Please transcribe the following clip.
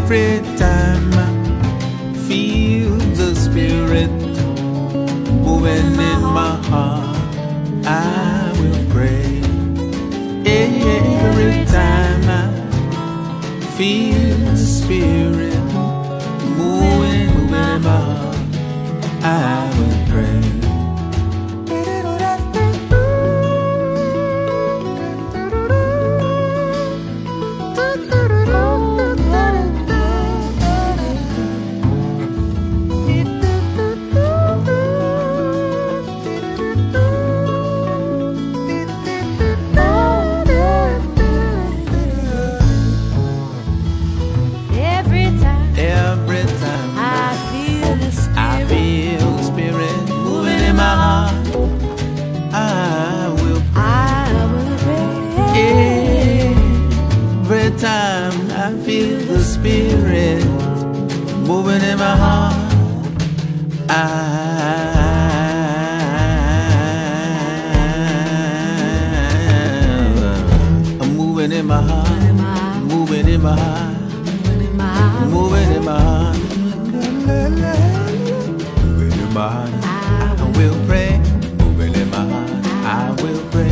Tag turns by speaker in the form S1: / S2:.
S1: Every time I feel the Spirit moving in my heart, I will pray. Every time I feel the Spirit moving in my heart, I will pray. Every time I feel the Spirit moving in my heart, I will pray. Every time I feel the Spirit moving in my heart, I'm moving in my heart, moving in my heart. Moving in my heart, moving in my heart, I will pray. Moving in my heart, I will pray.